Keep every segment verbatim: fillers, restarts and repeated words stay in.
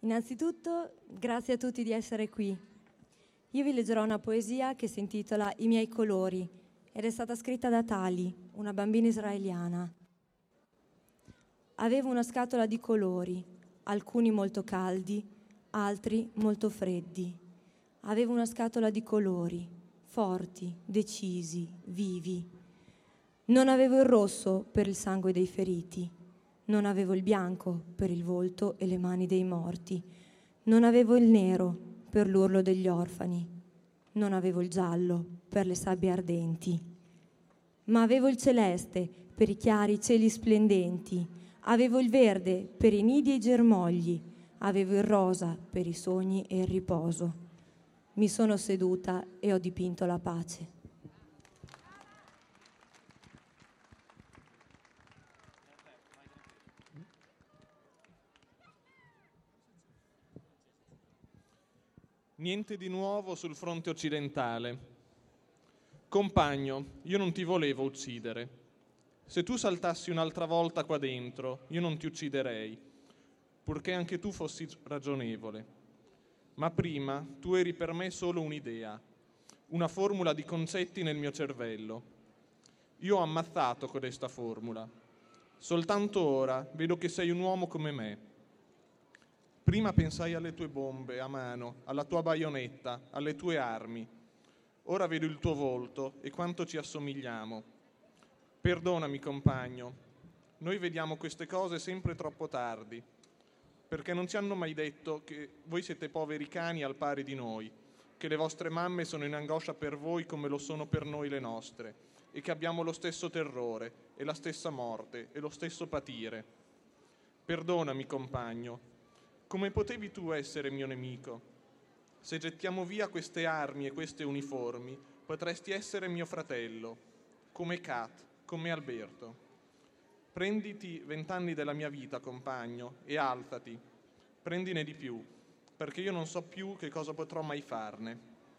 Innanzitutto, grazie a tutti di essere qui. Io vi leggerò una poesia che si intitola I miei colori ed è stata scritta da Tali, una bambina israeliana. Avevo una scatola di colori, alcuni molto caldi, altri molto freddi. Avevo una scatola di colori, forti, decisi, vivi. Non avevo il rosso per il sangue dei feriti. Non avevo il bianco per il volto e le mani dei morti. Non avevo il nero per l'urlo degli orfani. Non avevo il giallo per le sabbie ardenti. Ma avevo il celeste per i chiari cieli splendenti. Avevo il verde per i nidi e i germogli. Avevo il rosa per i sogni e il riposo. Mi sono seduta e ho dipinto la pace. Niente di nuovo sul fronte occidentale. Compagno, io non ti volevo uccidere. Se tu saltassi un'altra volta qua dentro, io non ti ucciderei, purché anche tu fossi ragionevole. Ma prima tu eri per me solo un'idea, una formula di concetti nel mio cervello. Io ho ammazzato codesta formula. Soltanto ora vedo che sei un uomo come me. Prima pensai alle tue bombe a mano, alla tua baionetta, alle tue armi. Ora vedo il tuo volto e quanto ci assomigliamo. Perdonami, compagno, noi vediamo queste cose sempre troppo tardi, perché non ci hanno mai detto che voi siete poveri cani al pari di noi, che le vostre mamme sono in angoscia per voi come lo sono per noi le nostre, e che abbiamo lo stesso terrore, e la stessa morte, e lo stesso patire. Perdonami, compagno, come potevi tu essere mio nemico? Se gettiamo via queste armi e queste uniformi, potresti essere mio fratello, come Kat, come Alberto. Prenditi vent'anni della mia vita, compagno, e alzati. Prendine di più, perché io non so più che cosa potrò mai farne.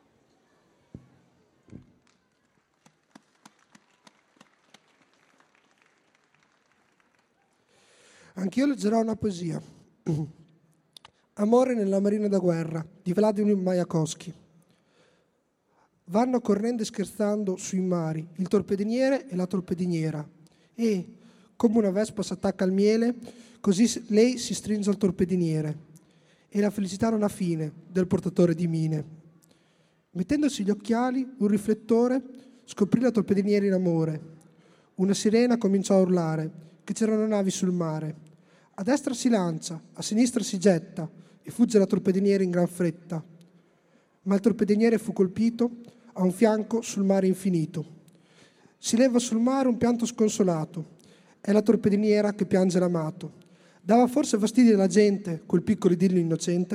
Anch'io leggerò una poesia. Amore nella marina da guerra di Vladimir Majakovskij. Vanno correndo e scherzando sui mari il torpediniere e la torpediniera e, come una vespa si attacca al miele, così lei si stringe al torpediniere e la felicità non ha fine del portatore di mine. Mettendosi gli occhiali, un riflettore, scoprì la torpediniera in amore. Una sirena cominciò a urlare che c'erano navi sul mare. A destra si lancia, a sinistra si getta e fugge la torpediniera in gran fretta. Ma il torpediniere fu colpito a un fianco sul mare infinito. Si leva sul mare un pianto sconsolato. È la torpediniera che piange l'amato. Dava forse fastidio alla gente quel piccolo idillio innocente?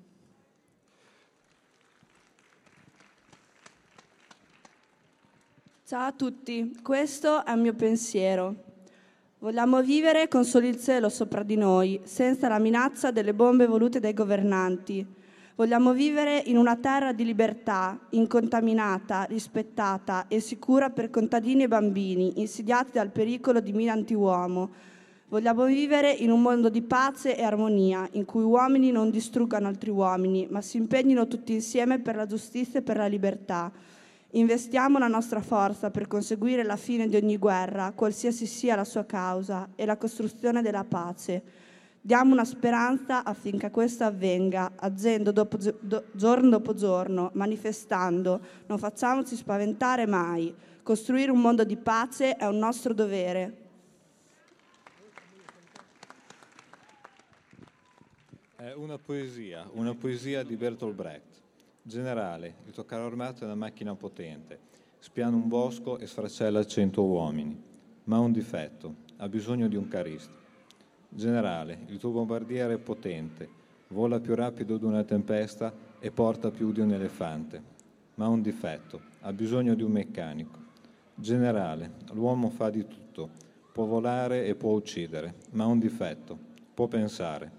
Ciao a tutti, questo è il mio pensiero. Vogliamo vivere con solo il cielo sopra di noi, senza la minaccia delle bombe volute dai governanti. Vogliamo vivere in una terra di libertà, incontaminata, rispettata e sicura per contadini e bambini, insidiati dal pericolo di mine antiuomo. Vogliamo vivere in un mondo di pace e armonia, in cui uomini non distruggano altri uomini, ma si impegnino tutti insieme per la giustizia e per la libertà. Investiamo la nostra forza per conseguire la fine di ogni guerra, qualsiasi sia la sua causa, e la costruzione della pace. Diamo una speranza affinché questo avvenga, agendo dopo, do, giorno dopo giorno, manifestando. Non facciamoci spaventare mai. Costruire un mondo di pace è un nostro dovere. È una poesia, una poesia di Bertolt Brecht. Generale, il tuo carro armato è una macchina potente, spiana un bosco e sfracella cento uomini, ma ha un difetto, ha bisogno di un carista. Generale, il tuo bombardiere è potente, vola più rapido di una tempesta e porta più di un elefante, ma ha un difetto, ha bisogno di un meccanico. Generale, l'uomo fa di tutto, può volare e può uccidere, ma ha un difetto, può pensare.